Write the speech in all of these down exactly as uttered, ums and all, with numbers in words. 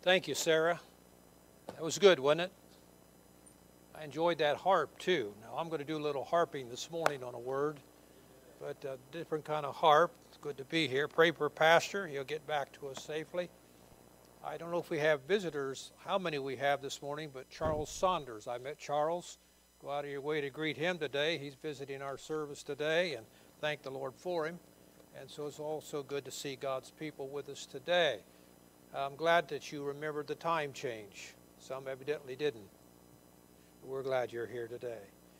Thank you, Sarah. That was good, wasn't it? I enjoyed that harp, too. Now, I'm going to do a little harping this morning on a word, but a different kind of harp. It's good to be here. Pray for Pastor. He'll get back to us safely. I don't know if we have visitors, how many we have this morning, but Charles Saunders. I met Charles. Go out of your way to greet him today. He's visiting our service today, and thank the Lord for him. And so it's also good to see God's people with us today. I'm glad that you remembered the time change. Some evidently didn't. We're glad you're here today.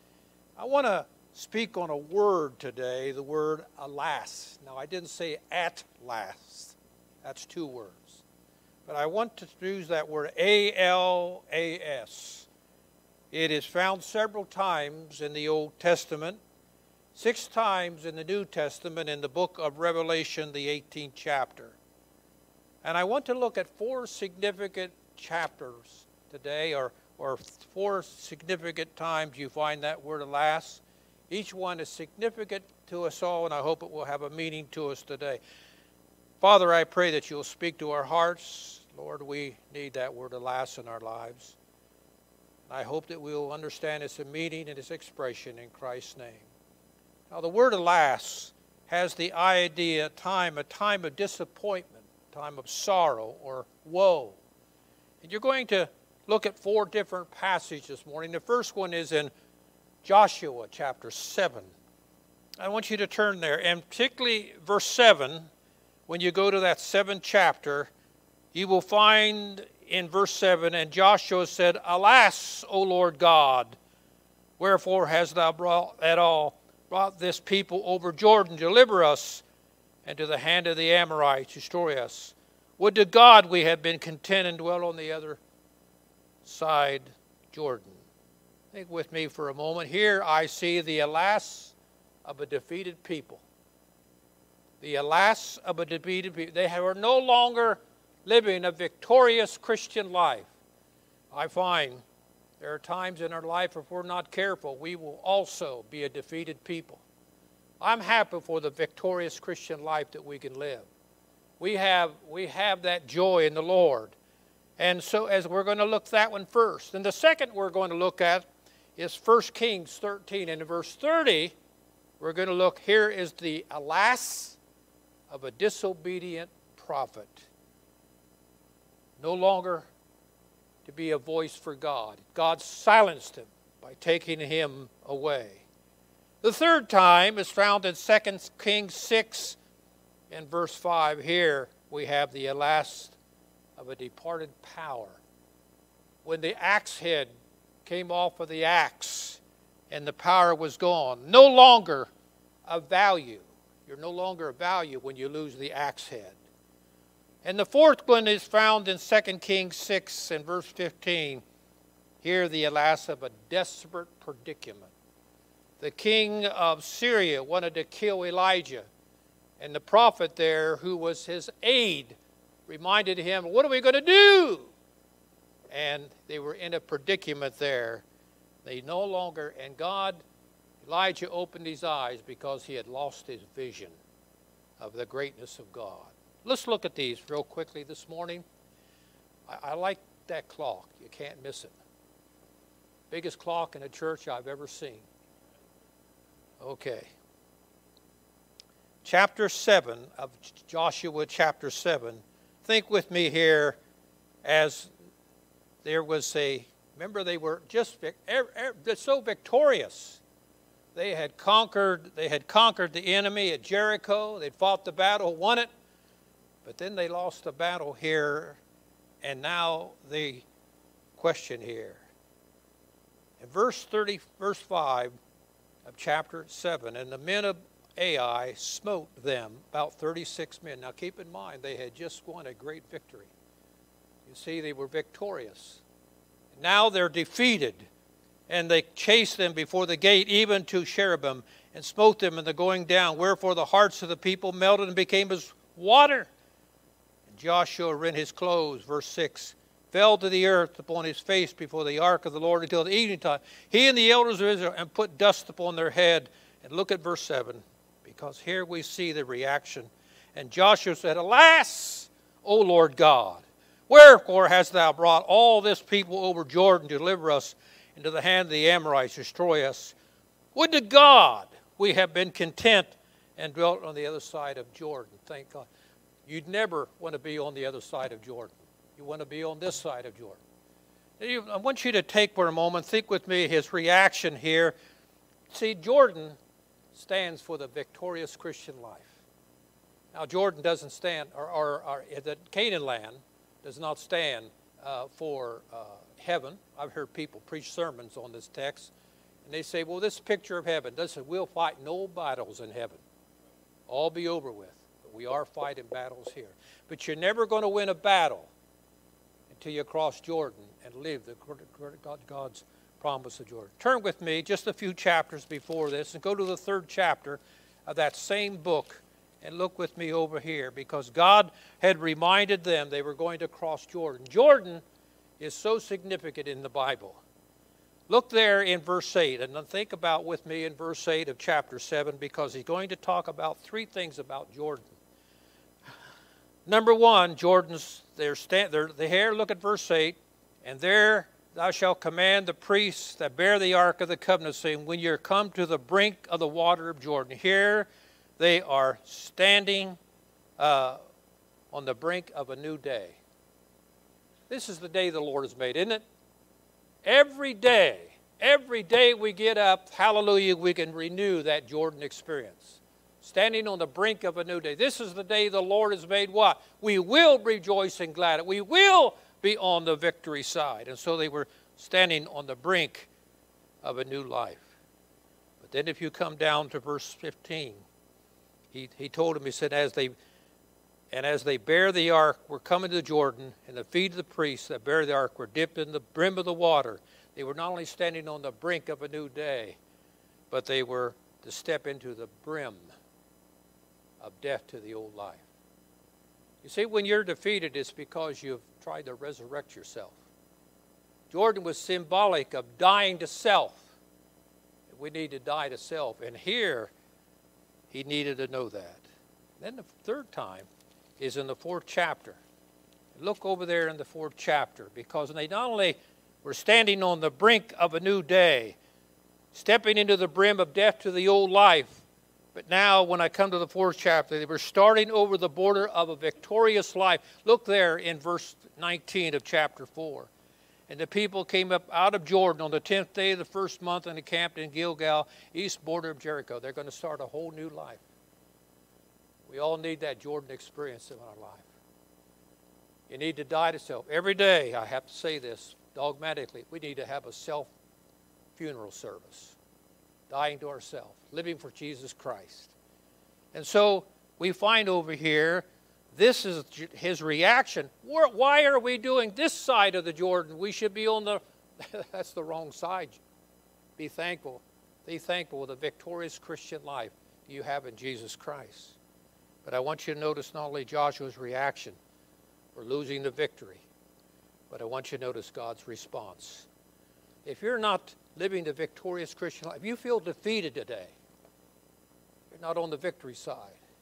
I want to speak on a word today, the word alas. Now, I didn't say at last. That's two words. But I want to use that word A L A S. It is found several times in the Old Testament, six times in the New Testament in the book of Revelation, the eighteenth chapter. And I want to look at four significant chapters today, or, or four significant times you find that word alas. Each one is significant to us all, and I hope it will have a meaning to us today. Father, I pray that you'll speak to our hearts. Lord, we need that word alas in our lives. I hope that we'll understand its meaning and its expression in Christ's name. Now, the word alas has the idea, time, a time of disappointment, time of sorrow or woe. And you're going to look at four different passages this morning. The first one is in Joshua chapter seven. I want you to turn there, and particularly verse seven, when you go to that seventh chapter, you will find in verse seven, and Joshua said, Alas, O Lord God, wherefore hast thou brought at all brought this people over Jordan to deliver us and to the hand of the Amorites to destroy us? Would to God we had been content and dwell on the other side Jordan. Think with me for a moment. Here I see the alas of a defeated people. The alas of a defeated people. They are no longer living a victorious Christian life. I find there are times in our life, if we're not careful, we will also be a defeated people. I'm happy for the victorious Christian life that we can live. We have, we have that joy in the Lord. And so as we're going to look at that one first. And the second we're going to look at is First Kings thirteen. And in verse thirty, we're going to look, here is the alas of a disobedient prophet. No longer to be a voice for God. God silenced him by taking him away. The third time is found in Second Kings six and verse five. Here we have the alas of a departed power. When the axe head came off of the axe and the power was gone, no longer of value. You're no longer of value when you lose the axe head. And the fourth one is found in Second Kings six and verse fifteen. Here the alas of a desperate predicament. The king of Syria wanted to kill Elijah. And the prophet there, who was his aide, reminded him, what are we going to do? And they were in a predicament there. They no longer, and God, Elijah opened his eyes because he had lost his vision of the greatness of God. Let's look at these real quickly this morning. I, I like that clock. You can't miss it. Biggest clock in a church I've ever seen. Okay. Chapter seven of Joshua chapter seven. Think with me here as there was a, remember they were just they're so victorious. They had conquered, they had conquered the enemy at Jericho. They'd fought the battle, won it. But then they lost the battle here, and now the question here. In verse thirty, verse five of chapter seven, and the men of Ai smote them, about thirty-six men. Now keep in mind, they had just won a great victory. You see, they were victorious. Now they're defeated, and they chased them before the gate, even to cherubim, and smote them in the going down. Wherefore the hearts of the people melted and became as water. Joshua rent his clothes, verse six, fell to the earth upon his face before the ark of the Lord until the evening time. He and the elders of Israel, and put dust upon their head. And look at verse seven, because here we see the reaction. And Joshua said, Alas, O Lord God, Wherefore hast thou brought all this people over Jordan to deliver us into the hand of the Amorites, destroy us? Would to God we have been content and dwelt on the other side of Jordan. Thank God. You'd never want to be on the other side of Jordan. You want to be on this side of Jordan. I want you to take for a moment, think with me his reaction here. See, Jordan stands for the victorious Christian life. Now, Jordan doesn't stand, or, or, or the Canaan land does not stand uh, for uh, heaven. I've heard people preach sermons on this text, and they say, well, this picture of heaven. Listen, we'll fight no battles in heaven. All be over with. But we are fighting battles here. But you're never going to win a battle until you cross Jordan and live the God's promise of Jordan. Turn with me just a few chapters before this and go to the third chapter of that same book and look with me over here, because God had reminded them they were going to cross Jordan. Jordan is so significant in the Bible. Look there in verse eight, and then think about with me in verse eight of chapter seven, because he's going to talk about three things about Jordan. Number one, Jordan's, they're, stand, they're there, look at verse eight, and there thou shalt command the priests that bear the ark of the covenant, saying, when you're come to the brink of the water of Jordan. Here they are standing uh, on the brink of a new day. This is the day the Lord has made, isn't it? Every day, every day we get up, hallelujah, we can renew that Jordan experience. Standing on the brink of a new day. This is the day the Lord has made what? We will rejoice and glad. We will be on the victory side. And so they were standing on the brink of a new life. But then if you come down to verse fifteen, he, he told them, he said, as they And as they bear the ark, were coming to Jordan, and the feet of the priests that bear the ark were dipped in the brim of the water. They were not only standing on the brink of a new day, but they were to step into the brim of death to the old life. You see, when you're defeated, it's because you've tried to resurrect yourself. Jordan was symbolic of dying to self. We need to die to self. And here, he needed to know that. Then the third time is in the fourth chapter. Look over there in the fourth chapter, because they not only were standing on the brink of a new day, stepping into the brim of death to the old life, but now when I come to the fourth chapter, they were starting over the border of a victorious life. Look there in verse nineteen of chapter four. And the people came up out of Jordan on the tenth day of the first month and encamped in Gilgal, east border of Jericho. They're going to start a whole new life. We all need that Jordan experience in our life. You need to die to self. Every day, I have to say this dogmatically, we need to have a self-funeral service. Dying to ourselves, living for Jesus Christ. And so we find over here, this is his reaction. Why are we doing this side of the Jordan? We should be on the, that's the wrong side. Be thankful. Be thankful for the victorious Christian life you have in Jesus Christ. But I want you to notice not only Joshua's reaction for losing the victory, but I want you to notice God's response. If you're not living the victorious Christian life, if you feel defeated today, you're not on the victory side.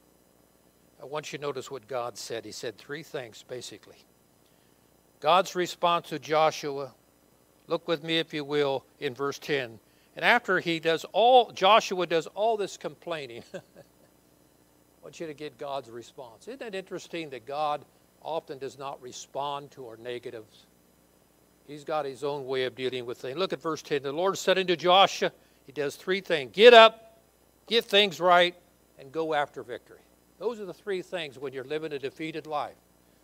I want you to notice what God said. He said three things, basically. God's response to Joshua, look with me if you will, in verse ten. And after he does all, Joshua does all this complaining, I want you to get God's response. Isn't it interesting that God often does not respond to our negatives? He's got his own way of dealing with things. Look at verse ten. The Lord said unto Joshua, he does three things. Get up, get things right, and go after victory. Those are the three things when you're living a defeated life.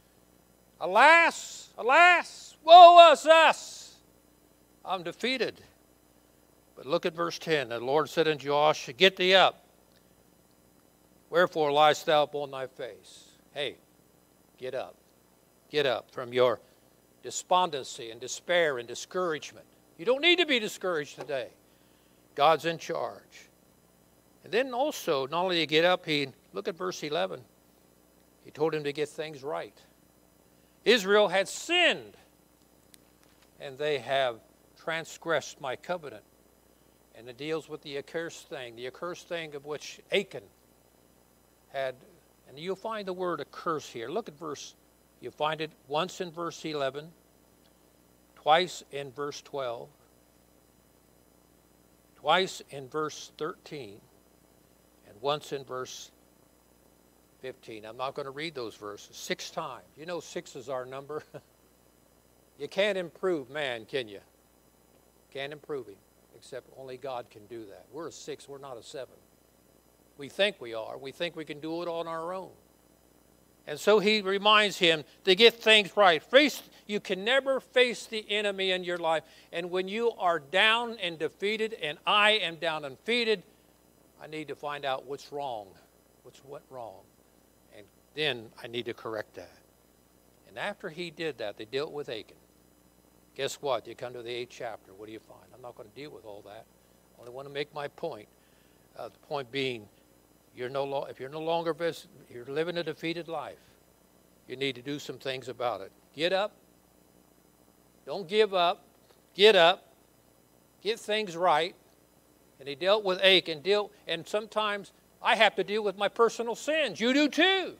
Alas, alas, woe is us. I'm defeated. But look at verse ten. The Lord said unto Joshua, get thee up. Wherefore liest thou upon thy face? Hey, get up. Get up from your despondency and despair and discouragement. You don't need to be discouraged today. God's in charge. And then also, not only to get up, he, look at verse eleven. He told him to get things right. Israel had sinned, and they have transgressed my covenant. And it deals with the accursed thing, the accursed thing of which Achan had, and you'll find the word accursed here. Look at verse You find it once in verse eleven, twice in verse twelve, twice in verse thirteen, and once in verse fifteen. I'm not going to read those verses. Six times. You know six is our number. You can't improve man, can you? Can't improve him, except only God can do that. We're a six, we're not a seven. We think we are. We think we can do it on our own. And so he reminds him to get things right. Face, you can never face the enemy in your life. And when you are down and defeated, and I am down and defeated, I need to find out what's wrong, what's went wrong. And then I need to correct that. And after he did that, they dealt with Achan. Guess what? You come to the eighth chapter. What do you find? I'm not going to deal with all that. I only want to make my point. Uh, the point being, you're no lo- if you're no longer vis- you're living a defeated life, you need to do some things about it. Get up. Don't give up. Get up. Get things right. And he dealt with Achan. Deal, and sometimes I have to deal with my personal sins. You do too.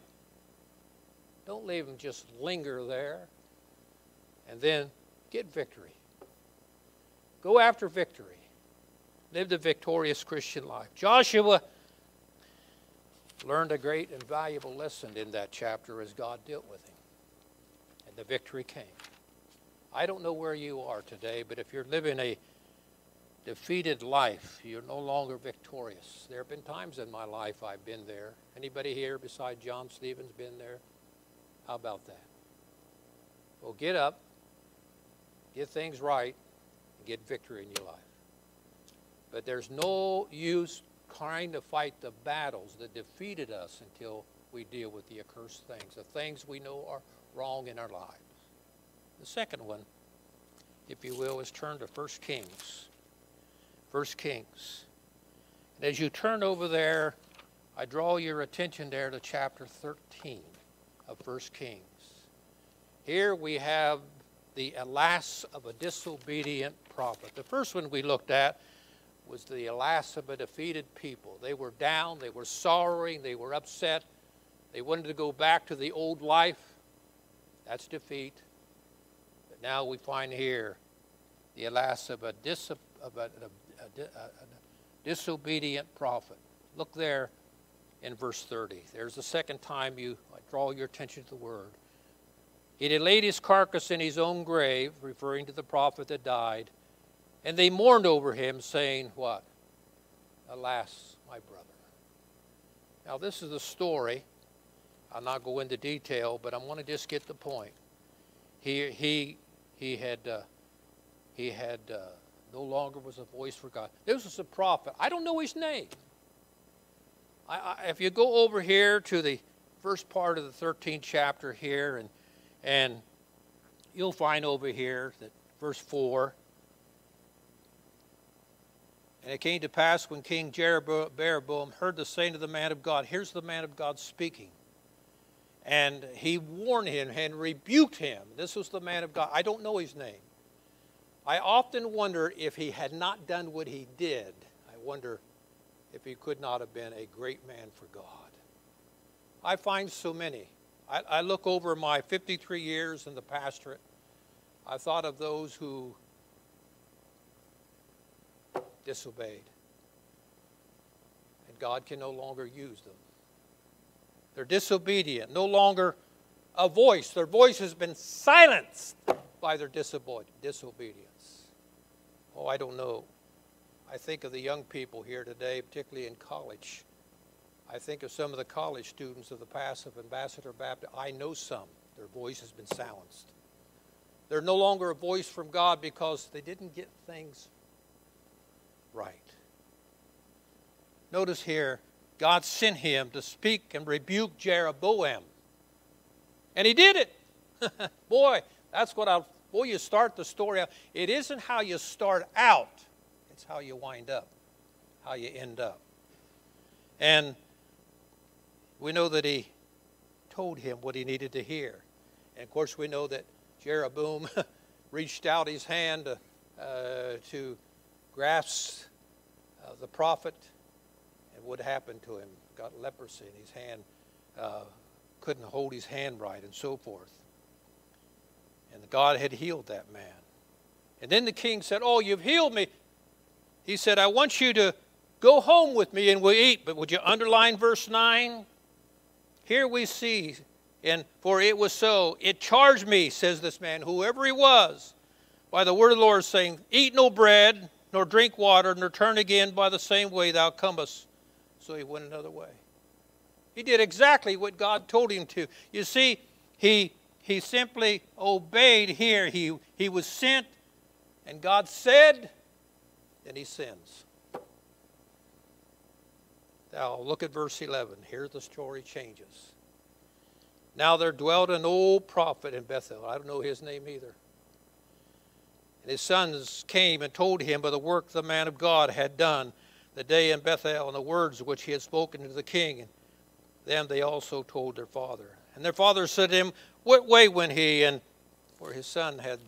Don't leave them just linger there. And then get victory. Go after victory. Live the victorious Christian life. Joshua learned a great and valuable lesson in that chapter as God dealt with him. And the victory came. I don't know where you are today, but if you're living a defeated life, you're no longer victorious. There have been times in my life I've been there. Anybody here besides John Stevens been there? How about that? Well, get up, get things right, and get victory in your life. But there's no use trying to fight the battles that defeated us until we deal with the accursed things, the things we know are wrong in our lives. The second one, if you will, is turn to First Kings. First Kings. And as you turn over there, I draw your attention there to chapter thirteen of First Kings. Here we have the alas of a disobedient prophet. The first one we looked at was the alas of a defeated people. They were down, they were sorrowing, they were upset. They wanted to go back to the old life. That's defeat. But now we find here the alas of a, dis, of a, a, a, a disobedient prophet. Look there in verse thirty. There's the second time you I draw your attention to the word. He had laid his carcass in his own grave, referring to the prophet that died, and they mourned over him, saying, what? Alas, my brother. Now this is the story. I'll not go into detail, but I want to just get the point. He he he had uh, he had uh, no longer was a voice for God. This was a prophet. I don't know his name. I, I, if you go over here to the first part of the thirteenth chapter here, and and you'll find over here that verse four. And it came to pass when King Jeroboam heard the saying of the man of God. Here's the man of God speaking. And he warned him and rebuked him. This was the man of God. I don't know his name. I often wonder if he had not done what he did. I wonder if he could not have been a great man for God. I find so many. I, I look over my fifty-three years in the pastorate. I thought of those who disobeyed. And God can no longer use them. They're disobedient, no longer a voice. Their voice has been silenced by their disobedience. Oh, I don't know. I think of the young people here today, particularly in college. I think of some of the college students of the past of Ambassador Baptist. I know some. Their voice has been silenced. They're no longer a voice from God because they didn't get things right. Notice here, God sent him to speak and rebuke Jeroboam. And he did it. Boy, that's what I, boy, you start the story out. It isn't how you start out. It's how you wind up, how you end up. And we know that he told him what he needed to hear. And of course, we know that Jeroboam reached out his hand uh, to grasp uh, the prophet. And what happened to him? Got leprosy in his hand, uh, couldn't hold his hand right, and so forth. And God had healed that man. And then the king said, oh, you've healed me. He said, I want you to go home with me and we'll eat. But would you underline verse nine? Here we see, and for it was so, it charged me, says this man, whoever he was, by the word of the Lord, saying, eat no bread, nor drink water, nor turn again by the same way thou comest. So he went another way. He did exactly what God told him to. You see, he, he simply obeyed here. He, he was sent, and God said, and he sins. Now, look at verse eleven. Here the story changes. Now there dwelt an old prophet in Bethel. I don't know his name either. And his sons came and told him of the work the man of God had done the day in Bethel, and the words which he had spoken to the king. And them they also told their father. And their father said to him, what way went he? And for his son had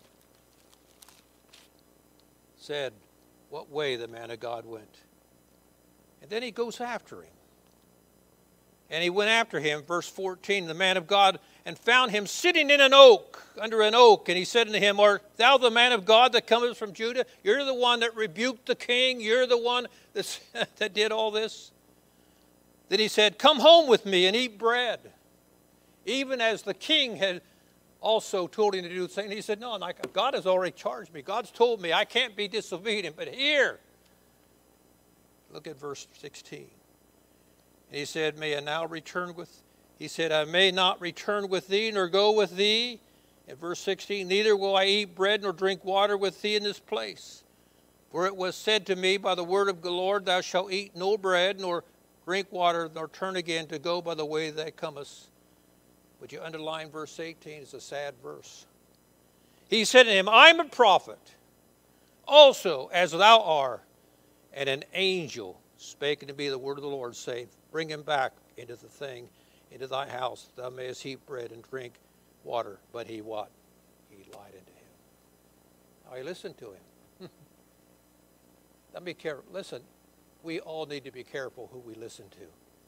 said, what way the man of God went. And then he goes after him. And he went after him, verse fourteen, the man of God, and found him sitting in an oak, under an oak. And he said unto him, art thou the man of God that cometh from Judah? You're the one that rebuked the king. You're the one that's, that did all this. Then he said, come home with me and eat bread. Even as the king had also told him to do the same. He said, no, God has already charged me. God's told me I can't be disobedient. But here, look at verse sixteen. And he said, may I now return with, he said, I may not return with thee, nor go with thee. In verse sixteen, neither will I eat bread nor drink water with thee in this place. For it was said to me by the word of the Lord, thou shalt eat no bread, nor drink water, nor turn again to go by the way thou comest. Would you underline verse eighteen? It's a sad verse. He said to him, I am a prophet, also as thou art, and an angel spake unto me the word of the Lord, saying, bring him back into the thing, into thy house, thou mayest eat bread and drink water. But he what? He lied unto him. Now he listened to him. Let me care. Listen, we all need to be careful who we listen to.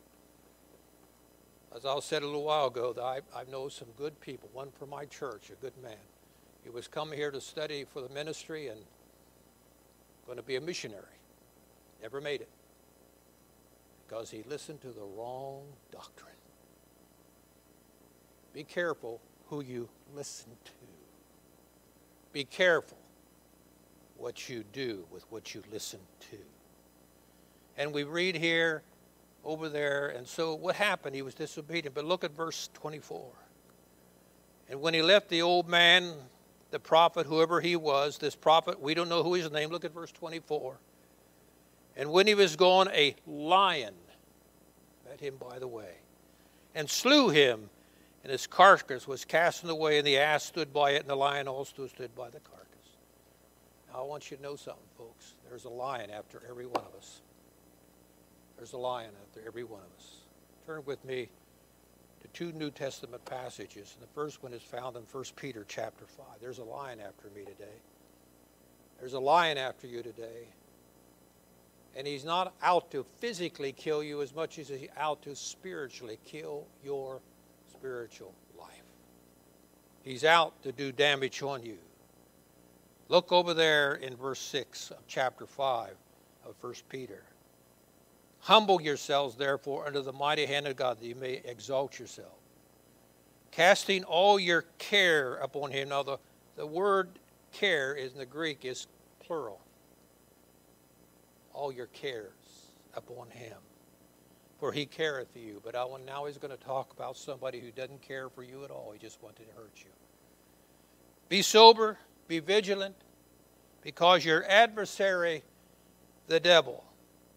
As I said a little while ago, that I, I know some good people. One from my church, a good man. He was coming here to study for the ministry and going to be a missionary. Never made it. Because he listened to the wrong doctrine. Be careful who you listen to. Be careful what you do with what you listen to. And we read here, over there, and so what happened? He was disobedient. But look at verse twenty-four. And when he left the old man, the prophet, whoever he was, this prophet, we don't know who his name. Look at verse twenty-four. And when he was gone, a lion met him by the way, and slew him, and his carcass was cast in the way, and the ass stood by it, and the lion also stood by the carcass. Now I want you to know something, folks. There's a lion after every one of us. There's a lion after every one of us. Turn with me to two New Testament passages. And the first one is found in First Peter chapter five. There's a lion after me today. There's a lion after you today. And he's not out to physically kill you as much as he's out to spiritually kill your spiritual life. He's out to do damage on you. Look over there in verse six of chapter five of First Peter. Humble yourselves, therefore, under the mighty hand of God, that you may exalt yourself, casting all your care upon him. Now, the, the word care is in the Greek is plural. All your cares upon him, for he careth for you. But I, now he's going to talk about somebody who doesn't care for you at all. He just wanted to hurt you. Be sober, be vigilant, because your adversary, the devil,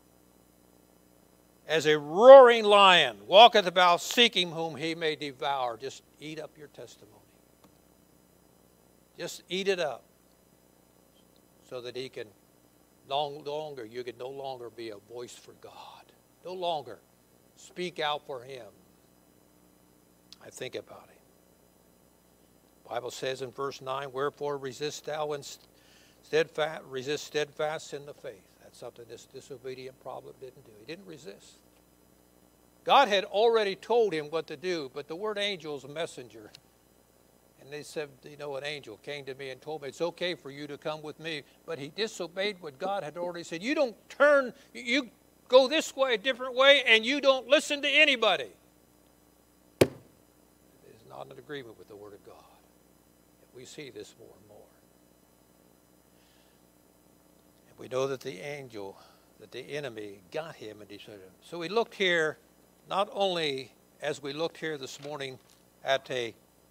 as a roaring lion, walketh about seeking whom he may devour. Just eat up your testimony. Just eat it up so that he can no longer, you can no longer be a voice for God. No longer speak out for him. I think about it. The Bible says in verse nine, wherefore resist thou and steadfast, resist steadfast in the faith. That's something this disobedient prophet didn't do. He didn't resist. God had already told him what to do, but the word angel is a messenger. And they said, you know, an angel came to me and told me, it's okay for you to come with me. But he disobeyed what God had already said. You don't turn, you go this way, a different way, and you don't listen to anybody. It is not in agreement with the Word of God. We see this more and more. And we know that the angel, that the enemy got him and destroyed him. So we looked here, not only as we looked here this morning at a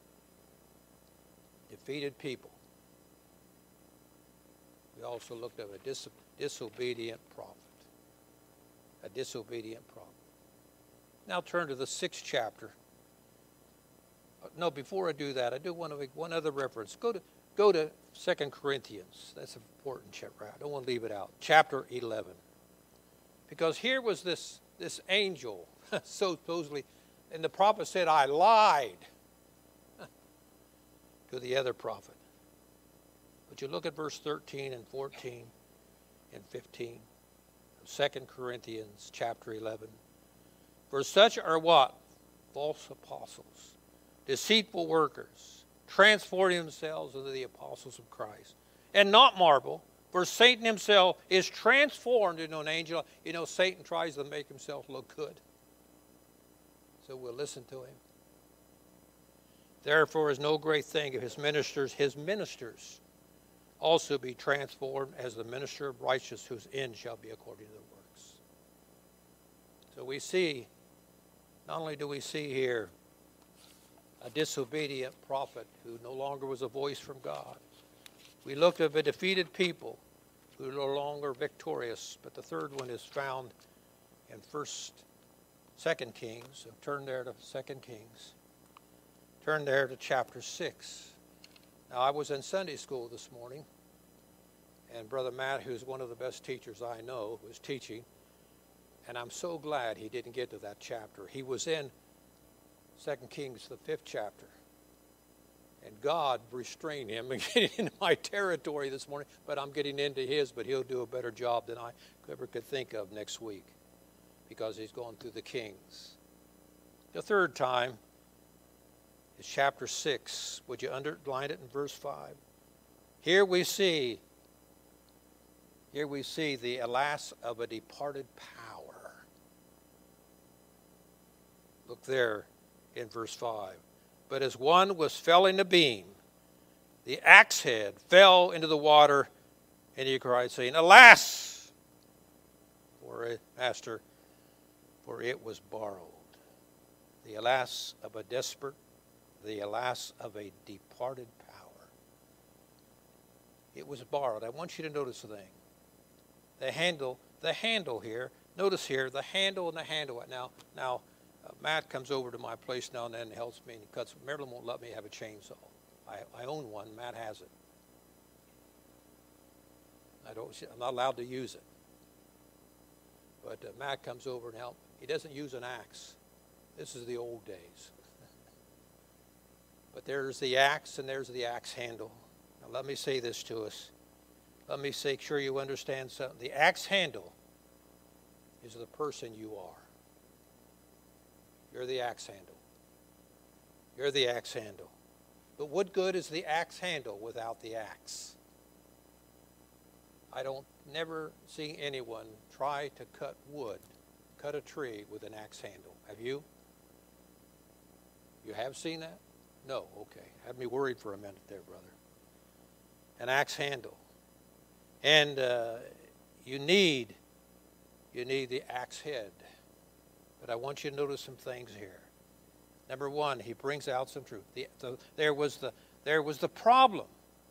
defeated people, we also looked at a dis disobedient prophet. A disobedient prophet. Now turn to the sixth chapter. No, before I do that, I do want to make one other reference. Go to go to Second Corinthians. That's an important chapter. I don't want to leave it out. Chapter eleven. Because here was this, this angel, so supposedly, and the prophet said, I lied to the other prophet. But you look at verse thirteen and fourteen and fifteen of Second Corinthians chapter eleven. For such are what? False apostles, deceitful workers, transforming themselves into the apostles of Christ. And not marvel, for Satan himself is transformed into an angel. You know, Satan tries to make himself look good. So we'll listen to him. Therefore is no great thing if his ministers, his ministers, also be transformed as the minister of righteousness, whose end shall be according to the works. So we see, not only do we see here a disobedient prophet who no longer was a voice from God. We looked at a defeated people who are no longer victorious. But the third one is found in First, Second Kings. So turn there to Second Kings. Turn there to chapter six. Now I was in Sunday school this morning, and Brother Matt, who's one of the best teachers I know, was teaching. And I'm so glad he didn't get to that chapter. He was in Second Kings, the fifth chapter. And God restrained him and getting into my territory this morning. But I'm getting into his, but he'll do a better job than I ever could think of next week, because he's going through the Kings. The third time is chapter six. Would you underline it in verse five? Here we see, here we see the alas of a departed power. Look there in verse five. But as one was felling a beam, the axe head fell into the water, and he cried, saying, Alas, for it, master, for it was borrowed. The alas of a desperate, the alas of a departed power. It was borrowed. I want you to notice the thing. The handle, the handle here, notice here, the handle and the handle. Now, now, Uh, Matt comes over to my place now and then and helps me, and he cuts. Marilyn won't let me have a chainsaw. I, I own one. Matt has it. I don't. I'm not allowed to use it. But uh, Matt comes over and helps. He doesn't use an axe. This is the old days. But there's the axe and there's the axe handle. Now let me say this to us. Let me make sure you understand something. The axe handle is the person you are. You're the axe handle. You're the axe handle. But what good is the axe handle without the axe? I don't never see anyone try to cut wood, cut a tree with an axe handle. Have you? You have seen that? No, okay. Had me worried for a minute there, brother. An axe handle. And uh, you need, you need the axe head. But I want you to notice some things here. Number one, he brings out some truth. The, the, there was the, there was the problem.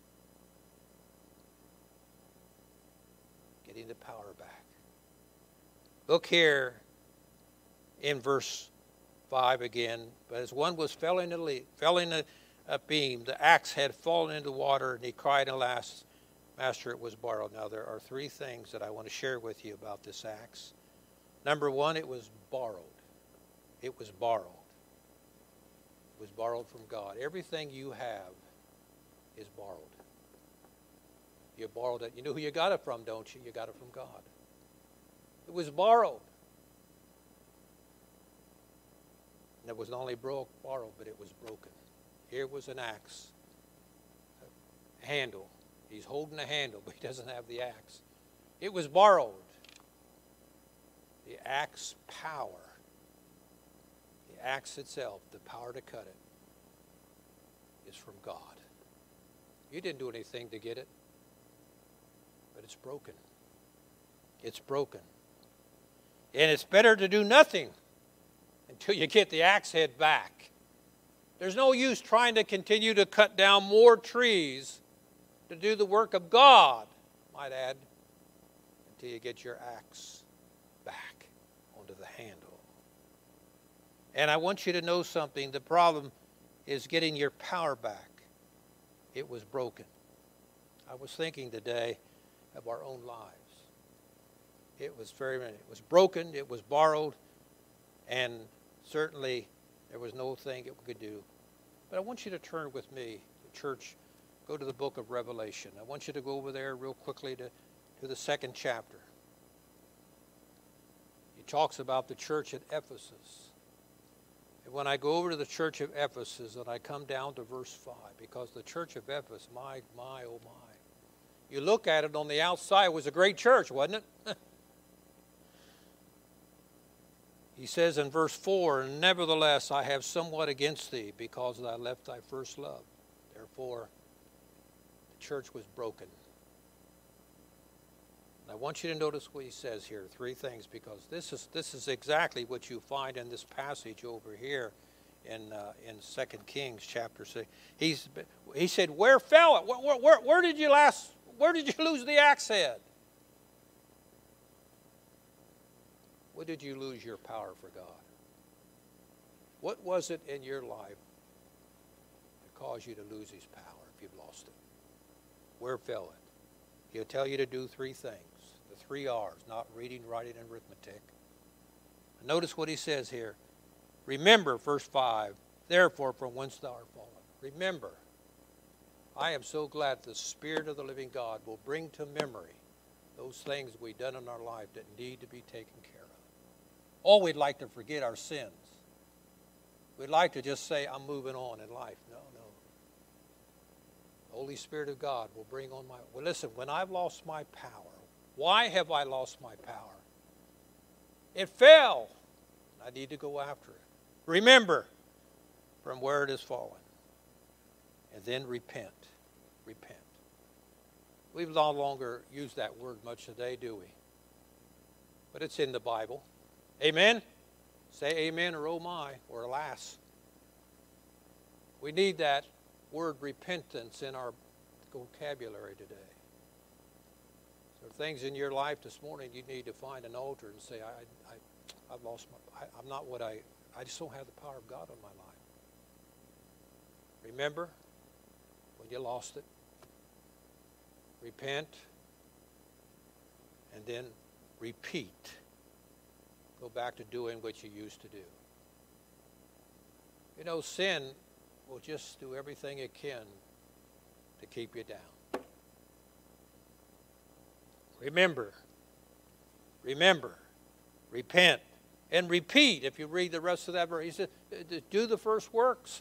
Getting the power back. Look here in verse five again. But as one was felling a, leaf, felling a, a beam, the axe had fallen into the water, and he cried, Alas, Master, it was borrowed. Now there are three things that I want to share with you about this axe. Number one, it was borrowed. It was borrowed. It was borrowed from God. Everything you have is borrowed. You borrowed it. You know who you got it from, don't you? You got it from God. It was borrowed. And it was not only broke, borrowed, but it was broken. Here was an axe handle. He's holding the handle, but he doesn't have the axe. It was borrowed. The axe power, the axe itself, the power to cut it, is from God. You didn't do anything to get it, but it's broken. It's broken. And it's better to do nothing until you get the axe head back. There's no use trying to continue to cut down more trees to do the work of God, might add, until you get your axe back onto the handle. And I want you to know something. The problem is getting your power back. It was broken. I was thinking today of our own lives. It was very, it was broken, it was borrowed, and certainly there was no thing it could do. But I want you to turn with me, the church, go to the book of Revelation. I want you to go over there real quickly to, to the second chapter. He talks about the church at Ephesus. And when I go over to the church of Ephesus and I come down to verse five, because the church of Ephesus, my, my, oh my. You look at it on the outside, it was a great church, wasn't it? He says in verse four, nevertheless, I have somewhat against thee, because thou left thy first love. Therefore, the church was broken. And I want you to notice what he says here, three things, because this is this is exactly what you find in this passage over here in uh, in Second Kings chapter six. He's he said, "Where fell it? Where, where, where did you last? Where did you lose the axe head? Where did you lose your power for God? What was it in your life that caused you to lose His power if you've lost it? Where fell it?" He'll tell you to do three things. The three R's, not reading, writing, and arithmetic. Notice what he says here. Remember, verse five, therefore from whence thou art fallen. Remember. I am so glad the Spirit of the living God will bring to memory those things we've done in our life that need to be taken care of. Or we'd like to forget our sins. We'd like to just say, I'm moving on in life. No, no. The Holy Spirit of God will bring on my... Well, listen, when I've lost my power, why have I lost my power? It fell. I need to go after it. Remember from where it has fallen. And then repent. Repent. We no longer use that word much today, do we? But it's in the Bible. Amen? Say amen or oh my or alas. We need that word repentance in our vocabulary today. There are things in your life this morning you need to find an altar and say, I, I, I've lost my, I, I'm not what I, I just don't have the power of God in my life. Remember when you lost it. Repent. And then repeat. Go back to doing what you used to do. You know, sin will just do everything it can to keep you down. Remember, remember, repent, and repeat. If you read the rest of that verse, he said, do the first works.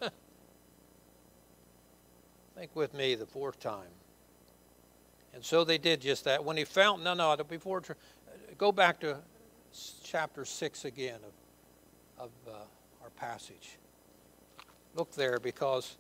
Think with me the fourth time. And so they did just that. When he found, no, no, before, go back to chapter six again of, of uh, our passage. Look there, because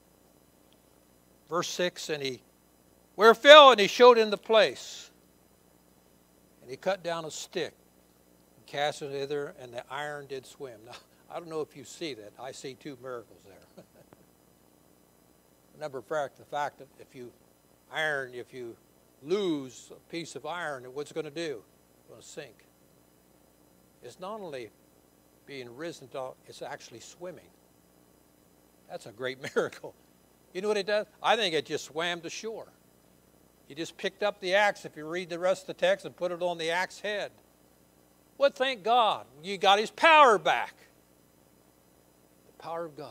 verse six, and he, where fell, and he showed in the place. And he cut down a stick and cast it thither, and the iron did swim. Now, I don't know if you see that. I see two miracles there. Number of fact, the fact that if you iron, if you lose a piece of iron, what's it going to do? It's going to sink. It's not only being risen, it's actually swimming. That's a great miracle. You know what it does? I think it just swam to shore. He just picked up the axe, if you read the rest of the text, and put it on the axe head. Well, thank God. You got his power back. The power of God.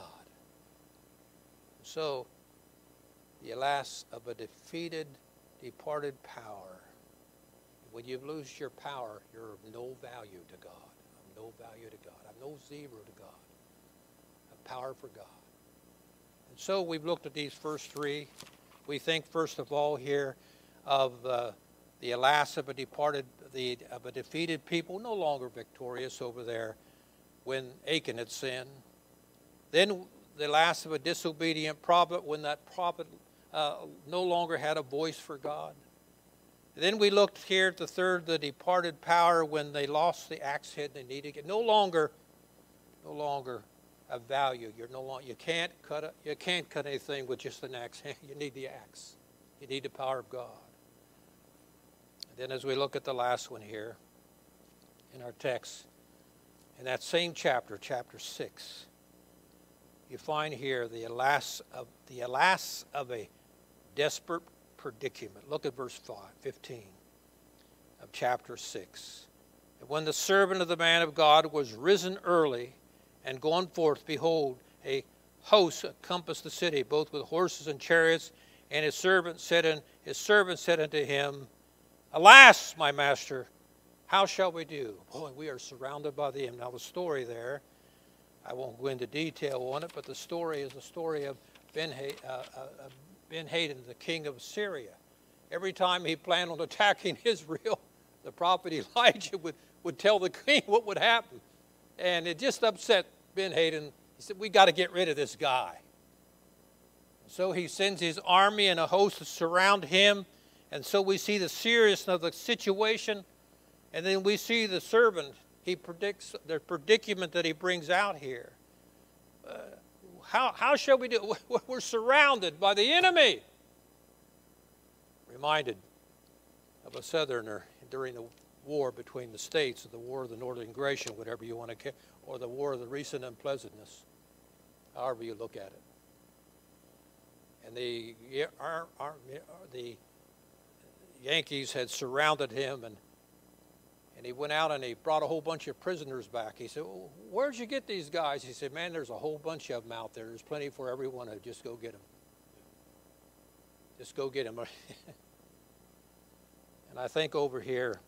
So, the alas of a defeated, departed power. When you lose your power, you're of no value to God. Of no value to God. Of no zero to God. Of power for God. And so we've looked at these first three. We think first of all here of uh, the alas of a departed, the of a defeated people, no longer victorious over there when Achan had sinned. Then the last of a disobedient prophet when that prophet uh, no longer had a voice for God. Then we looked here at the third, the departed power, when they lost the axe head they needed it. No longer, no longer of value. You're no longer. You can't cut. A, you can't cut anything with just an axe. You need the axe. You need the power of God. And then, as we look at the last one here in our text, in that same chapter, chapter six, you find here the alas of the alas of a desperate predicament. Look at verse five, fifteen of chapter six. And when the servant of the man of God was risen early and gone forth, behold, a host encompassed the city, both with horses and chariots. And his servant said, and his servant said unto him, Alas, my master, how shall we do? Boy, we are surrounded by them. Now the story there, I won't go into detail on it, but the story is the story of Ben uh, uh, Ben-Hadad, the king of Syria. Every time he planned on attacking Israel, the prophet Elijah would, would tell the king what would happen. And it just upset Ben-Hadad. He said, we got to get rid of this guy. So he sends his army and a host to surround him. And so we see the seriousness of the situation. And then we see the servant. He predicts the predicament that he brings out here. Uh, how, how shall we do it? We're surrounded by the enemy. Reminded of a southerner during the war between the states, or the war of the Northern Integration, whatever you want to call it, or the war of the recent unpleasantness, however you look at it. And the, our, our, the Yankees had surrounded him, and And he went out and he brought a whole bunch of prisoners back. He said, well, where'd you get these guys? He said, man, there's a whole bunch of them out there. There's plenty for everyone to just go get them. Just go get them. And I think over here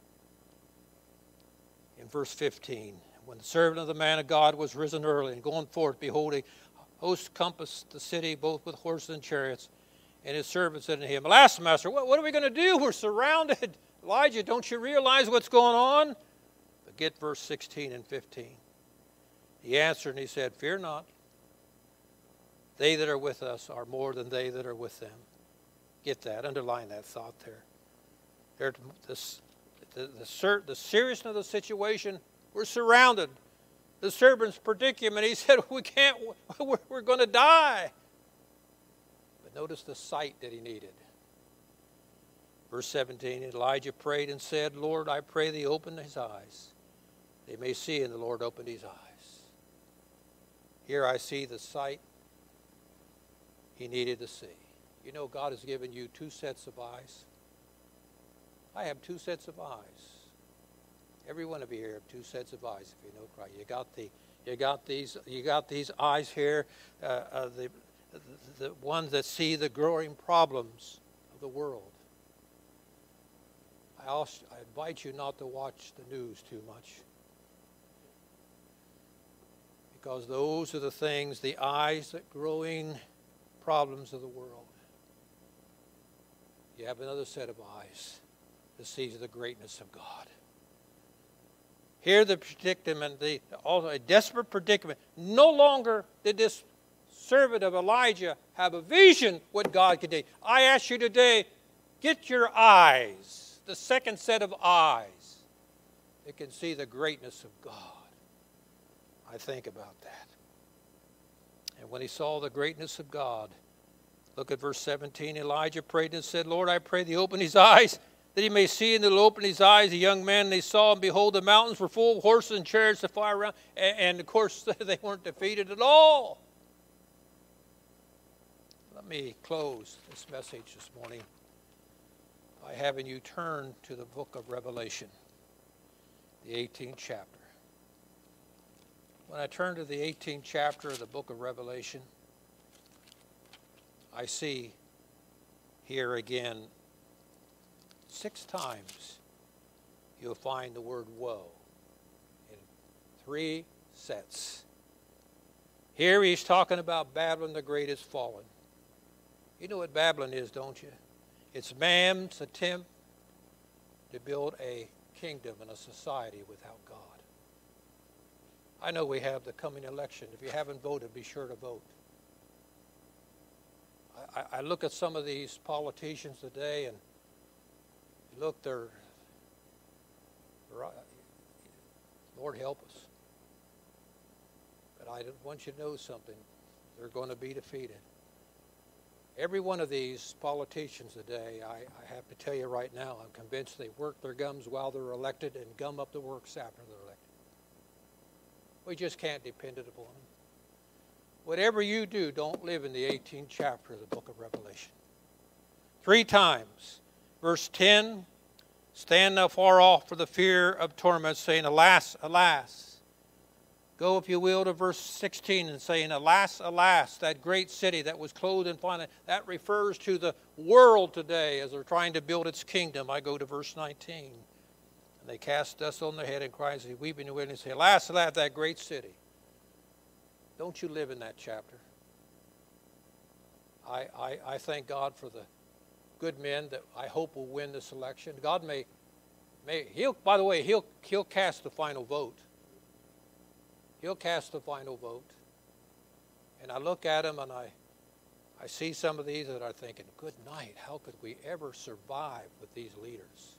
in verse fifteen, when the servant of the man of God was risen early and going forth, behold, a host compassed the city, both with horses and chariots. And his servant said to him, Alas, master, what, what are we going to do? We're surrounded. Elijah, don't you realize what's going on? But get verse sixteen and fifteen. He answered and he said, Fear not. They that are with us are more than they that are with them. Get that. Underline that thought there. There this, the, the, the seriousness of the situation, we're surrounded. The servant's predicament, he said, we can't, we're, we're going to die. But notice the sight that he needed. Verse seventeen, Elijah prayed and said, Lord, I pray thee open his eyes. They may see, and the Lord opened his eyes. Here I see the sight he needed to see. You know, God has given you two sets of eyes. I have two sets of eyes. Every one of you here have two sets of eyes, if you know Christ. You got the, you got these, you got these eyes here, uh, uh, the, the, the ones that see the growing problems of the world. I, also, I invite you not to watch the news too much, because those are the things, the eyes that growing problems of the world. You have another set of eyes that sees the greatness of God. Here the predicament, the, also a desperate predicament. No longer did this servant of Elijah have a vision what God could do. I ask you today, get your eyes, the second set of eyes that can see the greatness of God. I think about that. And when he saw the greatness of God, look at verse seventeen. Elijah prayed and said, Lord, I pray thee open his eyes, that he may see, and that he'll open his eyes. The young man, they saw, and behold, the mountains were full of horses and chariots to fire around. And, and of course, they weren't defeated at all. Let me close this message this morning by having you turn to the book of Revelation, the eighteenth chapter. When I turn to the eighteenth chapter of the book of Revelation, I see here again, six times you'll find the word woe in three sets. Here he's talking about Babylon the Great is fallen. You know what Babylon is, don't you? It's man's attempt to build a kingdom and a society without God. I know we have the coming election. If you haven't voted, be sure to vote. I, I look at some of these politicians today, and look, they're, they're Lord help us. But I want you to know something. They're going to be defeated. Every one of these politicians today, I, I have to tell you right now, I'm convinced they work their gums while they're elected and gum up the works after they're elected. We just can't depend upon them. Whatever you do, don't live in the eighteenth chapter of the book of Revelation. Three times. Verse ten, stand thou far off for the fear of torment, saying, alas, alas. Go, if you will, to verse sixteen and saying, alas, alas, that great city that was clothed in fine. That refers to the world today as they're trying to build its kingdom. I go to verse nineteen. And they cast dust on their head and cry, as they weep in the wind, and say, alas, alas, that great city. Don't you live in that chapter. I, I, I thank God for the good men that I hope will win this election. God may, may he'll, by the way, he'll, he'll cast the final vote. He'll cast the final vote. And I look at him and I, I see some of these that are thinking, good night, how could we ever survive with these leaders?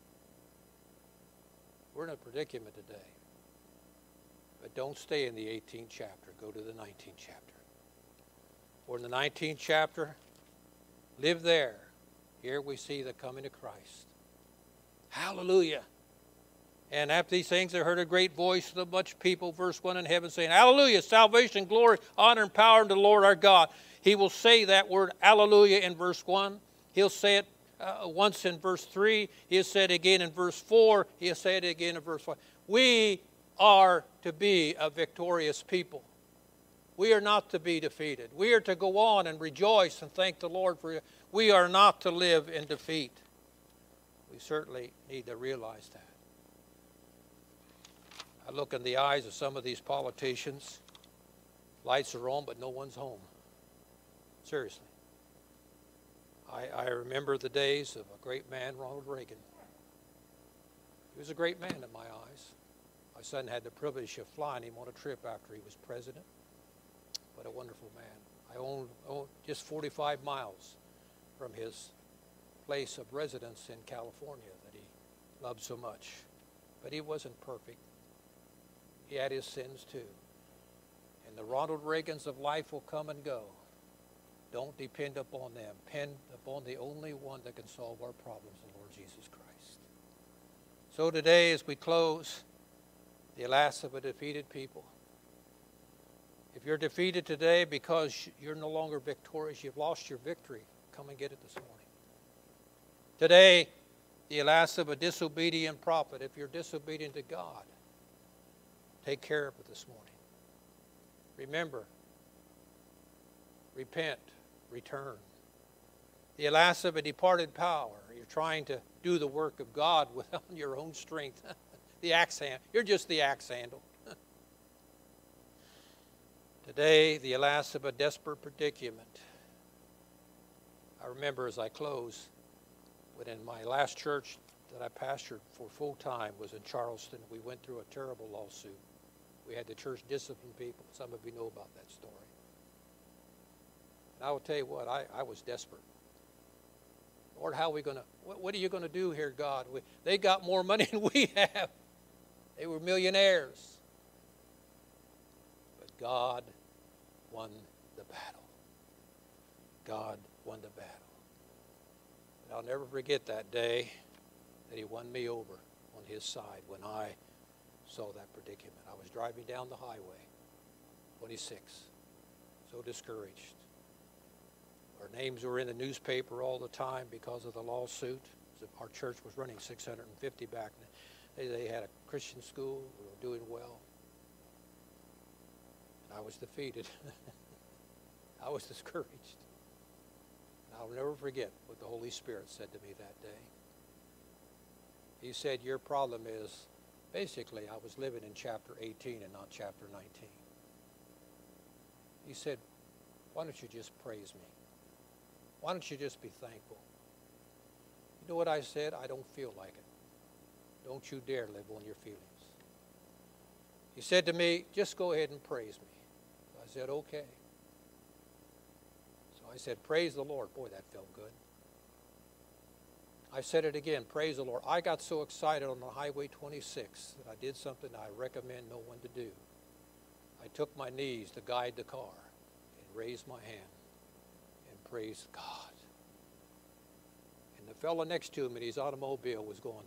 We're in a predicament today. But don't stay in the eighteenth chapter. Go to the nineteenth chapter. For in the nineteenth chapter, live there. Here we see the coming of Christ. Hallelujah. And after these things, they heard a great voice of the much people, verse one in heaven, saying, hallelujah, salvation, glory, honor, and power unto the Lord our God. He will say that word, hallelujah, in verse one. He'll say it uh, once in verse three. He'll say it again in verse four. He'll say it again in verse five. We are to be a victorious people. We are not to be defeated. We are to go on and rejoice and thank the Lord for it. We are not to live in defeat. We certainly need to realize that. I look in the eyes of some of these politicians. Lights are on, but no one's home. Seriously. I, I remember the days of a great man, Ronald Reagan. He was a great man in my eyes. My son had the privilege of flying him on a trip after he was president. What a wonderful man. I owned, owned just forty-five miles from his place of residence in California that he loved so much. But he wasn't perfect. He had his sins too. And the Ronald Reagans of life will come and go. Don't depend upon them. Depend upon the only one that can solve our problems, the Lord Jesus Christ. So today, as we close, the alas of a defeated people. If you're defeated today because you're no longer victorious, you've lost your victory, come and get it this morning. Today, the alas of a disobedient prophet. If you're disobedient to God, take care of it this morning. Remember, repent, return. The alas of a departed power. You're trying to do the work of God without your own strength. The axe handle. You're just the axe handle. Today, the alas of a desperate predicament. I remember as I close, when in my last church that I pastored for full time was in Charleston, we went through a terrible lawsuit. We had the church discipline people. Some of you know about that story. And I will tell you what, I, I was desperate. Lord, how are we going to, what, what are you going to do here, God? We, they got more money than we have. They were millionaires. But God won the battle. God won the battle. And I'll never forget that day that he won me over on his side when I saw that predicament. I was driving down the highway, twenty-six, so discouraged. Our names were in the newspaper all the time because of the lawsuit. Our church was running six hundred fifty back then. They, they had a Christian school. We were doing well. And I was defeated. I was discouraged. And I'll never forget what the Holy Spirit said to me that day. He said, your problem is, basically, I was living in chapter eighteen and not chapter nineteen. He said, why don't you just praise me? Why don't you just be thankful? You know what I said? I don't feel like it. Don't you dare live on your feelings. He said to me, just go ahead and praise me. I said, okay. So I said, praise the Lord. Boy, that felt good. I said it again, praise the Lord. I got so excited on the Highway twenty-six that I did something I recommend no one to do. I took my knees to guide the car and raised my hand and praised God. And the fellow next to him in his automobile was going,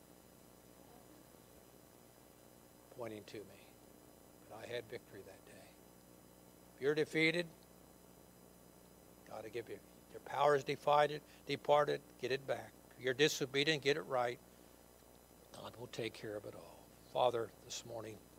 pointing to me. But I had victory that day. If you're defeated, God will give you. Your power is defied, departed, get it back. If you're disobedient, get it right. God will take care of it all. Father, this morning,